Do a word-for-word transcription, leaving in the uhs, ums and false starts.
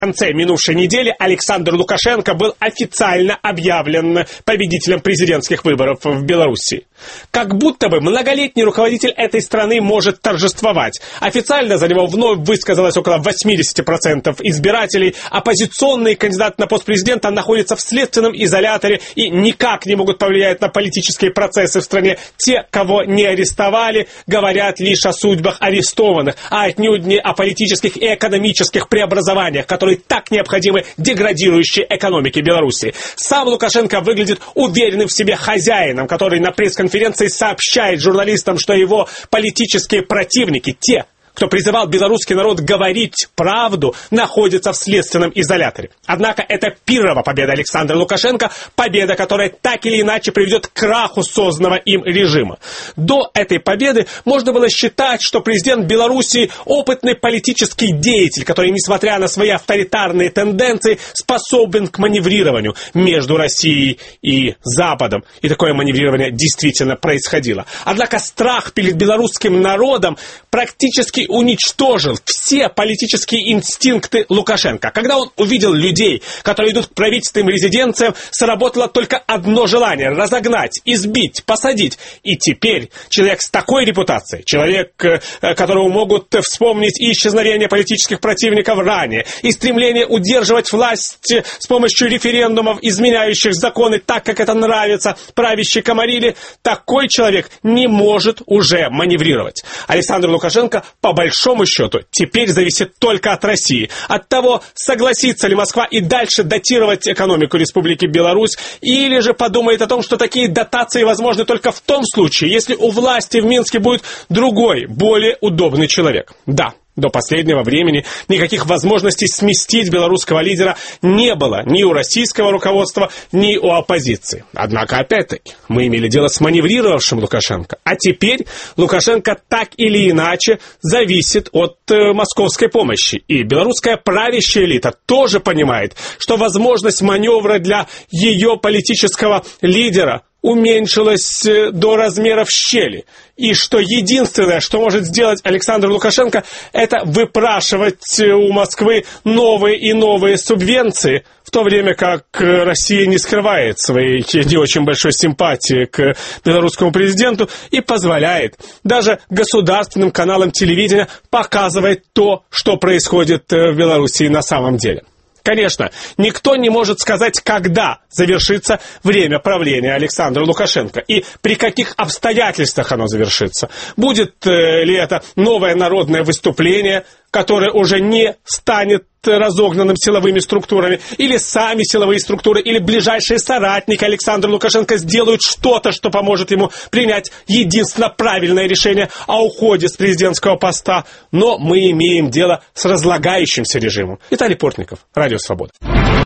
В конце минувшей недели Александр Лукашенко был официально объявлен победителем президентских выборов в Беларуси. Как будто бы многолетний руководитель этой страны может торжествовать. Официально за него вновь высказалось около восемьдесят процентов избирателей. Оппозиционные кандидаты на пост президента находятся в следственном изоляторе и никак не могут повлиять на политические процессы в стране. Те, кого не арестовали, говорят лишь о судьбах арестованных, а отнюдь не о политических и экономических преобразованиях, которые так необходимы деградирующей экономике Беларуси. Сам Лукашенко выглядит уверенным в себе хозяином, который на пресс-конференции сообщает журналистам, что его политические противники, те, кто призывал белорусский народ говорить правду, находится в следственном изоляторе. Однако это пирова победа Александра Лукашенко, победа, которая так или иначе приведет к краху созданного им режима. До этой победы можно было считать, что президент Беларуси опытный политический деятель, который, несмотря на свои авторитарные тенденции, способен к маневрированию между Россией и Западом. И такое маневрирование действительно происходило. Однако страх перед белорусским народом практически уничтожил все политические инстинкты Лукашенко. Когда он увидел людей, которые идут к правительственным резиденциям, сработало только одно желание – разогнать, избить, посадить. И теперь человек с такой репутацией, человек, которого могут вспомнить и исчезновение политических противников ранее, и стремление удерживать власть с помощью референдумов, изменяющих законы так, как это нравится правящей комариле, такой человек не может уже маневрировать. Александр Лукашенко по По большому счету, теперь зависит только от России. От того, согласится ли Москва и дальше датировать экономику Республики Беларусь, или же подумает о том, что такие дотации возможны только в том случае, если у власти в Минске будет другой, более удобный человек. Да. До последнего времени никаких возможностей сместить белорусского лидера не было ни у российского руководства, ни у оппозиции. Однако, опять-таки, мы имели дело с маневрировавшим Лукашенко. А теперь Лукашенко так или иначе зависит от э, московской помощи. И белорусская правящая элита тоже понимает, что возможность маневра для ее политического лидера уменьшилась до размеров щели. И что единственное, что может сделать Александр Лукашенко, это выпрашивать у Москвы новые и новые субвенции, в то время как Россия не скрывает своей не очень большой симпатии к белорусскому президенту и позволяет даже государственным каналам телевидения показывать то, что происходит в Белоруссии на самом деле. Конечно, никто не может сказать, когда завершится время правления Александра Лукашенко и при каких обстоятельствах оно завершится. Будет э, ли это новое народное выступление, которое уже не станет разогнанным силовыми структурами, или сами силовые структуры, или ближайшие соратники Александра Лукашенко сделают что-то, что поможет ему принять единственно правильное решение о уходе с президентского поста. Но мы имеем дело с разлагающимся режимом. Виталий Портников, Радио Свобода.